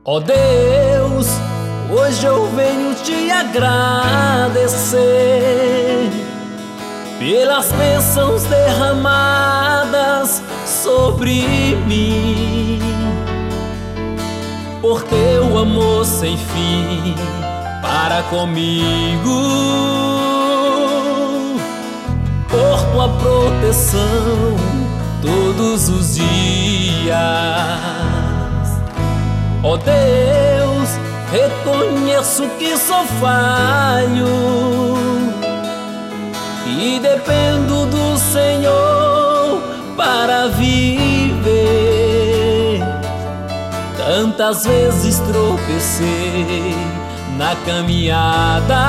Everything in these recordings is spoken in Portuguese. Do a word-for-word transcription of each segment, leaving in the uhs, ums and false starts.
Ó Deus, hoje eu venho te agradecer pelas bênçãos derramadas sobre mim, por teu amor sem fim para comigo, por tua proteção todos os dias. Ó Deus, reconheço que sou falho e dependo do Senhor para viver. Tantas vezes tropecei na caminhada,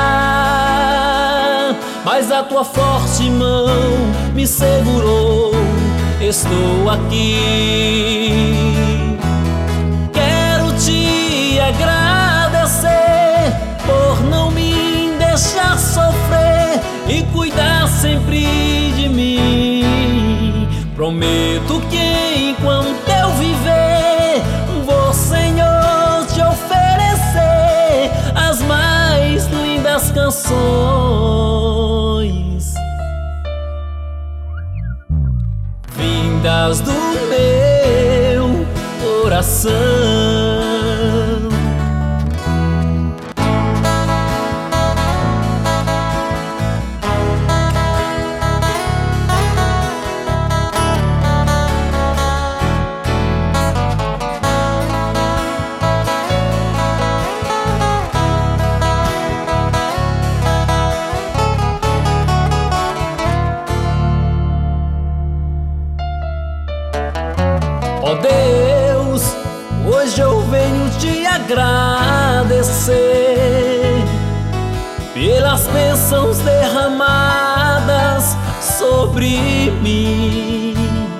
mas a tua forte mão me segurou. Estou aqui, quero te agradecer por não me deixar sofrer e cuidar sempre de mim. Prometo que enquanto eu viver, vou, Senhor, te oferecer as mais lindas canções, vindas do meu coração. Ó Deus, hoje eu venho te agradecer pelas bênçãos derramadas sobre mim,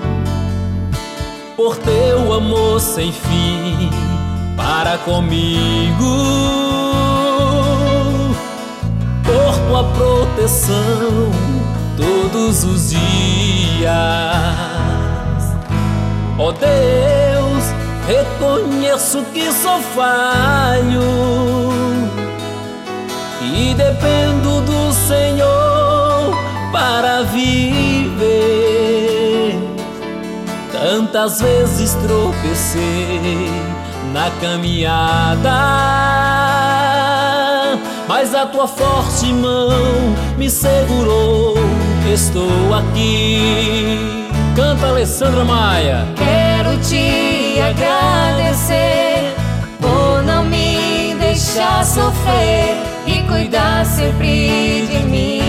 por teu amor sem fim para comigo, por tua proteção todos os dias. Ó Deus, reconheço que sou falho e dependo do Senhor para viver. Tantas vezes tropecei na caminhada, mas a tua forte mão me segurou. Estou aqui. Canta, Alessandra Maia. Quero te agradecer por não me deixar sofrer e cuidar sempre de mim.